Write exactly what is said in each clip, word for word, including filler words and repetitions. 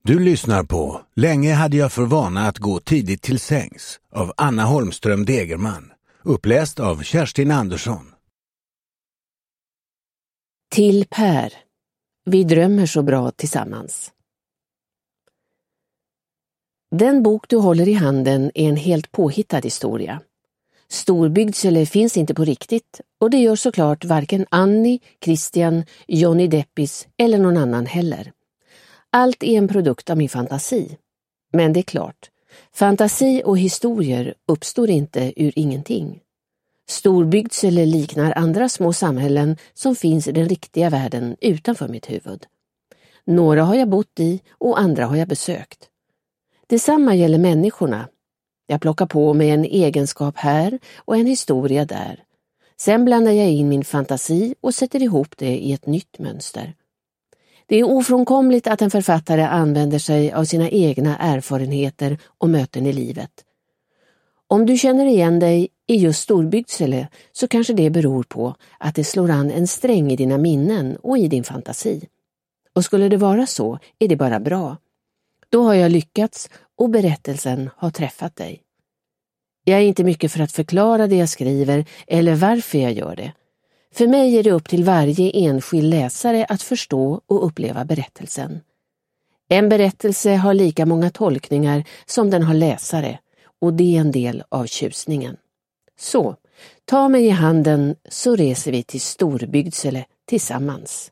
Du lyssnar på Länge hade jag för vana att gå tidigt till sängs av Anna Holmström Degerman. Uppläst av Kerstin Andersson. Till Per. Vi drömmer så bra tillsammans. Den bok du håller i handen är en helt påhittad historia. Storbygdsele finns inte på riktigt och det gör såklart varken Annie, Christian, Johnny Deppis eller någon annan heller. Allt är en produkt av min fantasi. Men det är klart, fantasi och historier uppstår inte ur ingenting. Storbygdsele liknar andra små samhällen som finns i den riktiga världen utanför mitt huvud. Några har jag bott i och andra har jag besökt. Detsamma gäller människorna. Jag plockar på mig en egenskap här och en historia där. Sen blandar jag in min fantasi och sätter ihop det i ett nytt mönster. Det är ofrånkomligt att en författare använder sig av sina egna erfarenheter och möten i livet. Om du känner igen dig i just Storbygdsele så kanske det beror på att det slår an en sträng i dina minnen och i din fantasi. Och skulle det vara så är det bara bra. Då har jag lyckats och berättelsen har träffat dig. Jag är inte mycket för att förklara det jag skriver eller varför jag gör det. För mig är det upp till varje enskild läsare att förstå och uppleva berättelsen. En berättelse har lika många tolkningar som den har läsare och det är en del av tjusningen. Så, ta mig i handen så reser vi till Storbygdsele tillsammans.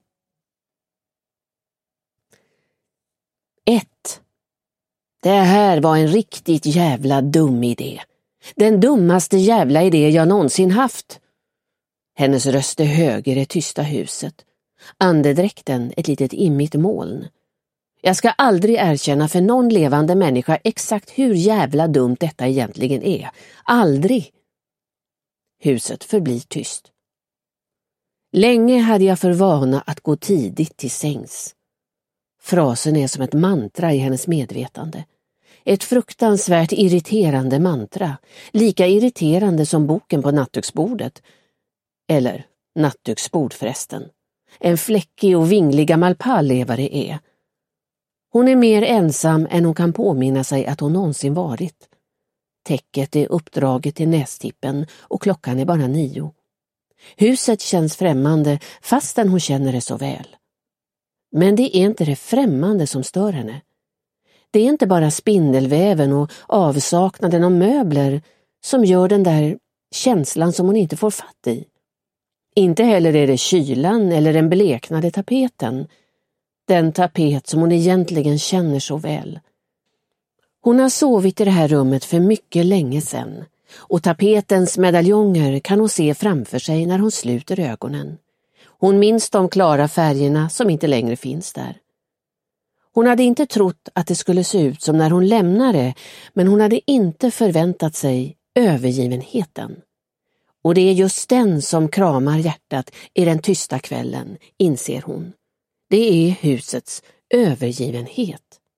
ett. Det här var en riktigt jävla dum idé. Den dummaste jävla idé jag någonsin haft. Hennes röst är hög i det tysta huset. Andedräkten ett litet immigt moln. Jag ska aldrig erkänna för någon levande människa exakt hur jävla dumt detta egentligen är. Aldrig. Huset förblir tyst. Länge hade jag för vana att gå tidigt till sängs. Frasen är som ett mantra i hennes medvetande. Ett fruktansvärt irriterande mantra. Lika irriterande som boken på nattduksbordet. Eller nattduksbord förresten. En fläckig och vinglig gammal pall är vad det är. Hon är mer ensam än hon kan påminna sig att hon någonsin varit. Täcket är uppdraget till nästippen och klockan är bara nio. Huset känns främmande fastän hon känner det så väl. Men det är inte det främmande som stör henne. Det är inte bara spindelväven och avsaknaden av möbler som gör den där känslan som hon inte får fatt i. Inte heller är det kylan eller den bleknade tapeten. Den tapet som hon egentligen känner så väl. Hon har sovit i det här rummet för mycket länge sedan. Och tapetens medaljonger kan hon se framför sig när hon sluter ögonen. Hon minns de klara färgerna som inte längre finns där. Hon hade inte trott att det skulle se ut som när hon lämnade, men hon hade inte förväntat sig övergivenheten. Och det är just den som kramar hjärtat i den tysta kvällen, inser hon. Det är husets övergivenhet.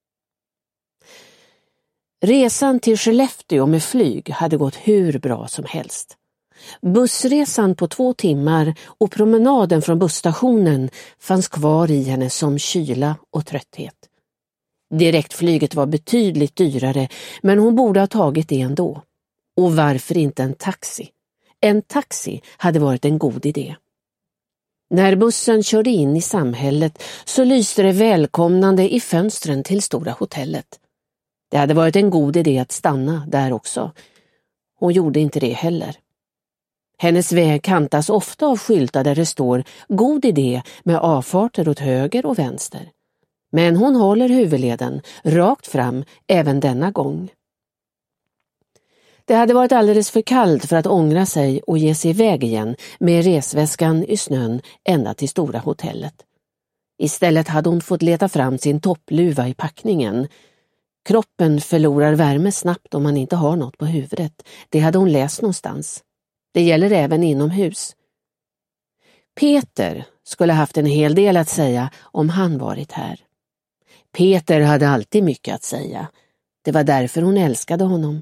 Resan till Skellefteå med flyg hade gått hur bra som helst. Bussresan på två timmar och promenaden från busstationen fanns kvar i henne som kyla och trötthet. Direktflyget var betydligt dyrare, men hon borde ha tagit det ändå. Och varför inte en taxi? En taxi hade varit en god idé. När bussen körde in i samhället så lyste det välkomnande i fönstren till stora hotellet. Det hade varit en god idé att stanna där också. Hon gjorde inte det heller. Hennes väg kantas ofta av skyltar där det står god idé med avfarter åt höger och vänster. Men hon håller huvudleden rakt fram även denna gång. Det hade varit alldeles för kallt för att ångra sig och ge sig iväg igen med resväskan i snön ända till stora hotellet. Istället hade hon fått leta fram sin toppluva i packningen. Kroppen förlorar värme snabbt om man inte har något på huvudet. Det hade hon läst någonstans. Det gäller även inomhus. Peter skulle haft en hel del att säga om han varit här. Peter hade alltid mycket att säga. Det var därför hon älskade honom.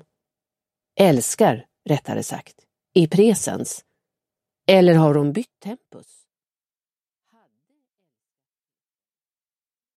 Älskar, rättare sagt, i presens. Eller har hon bytt tempus?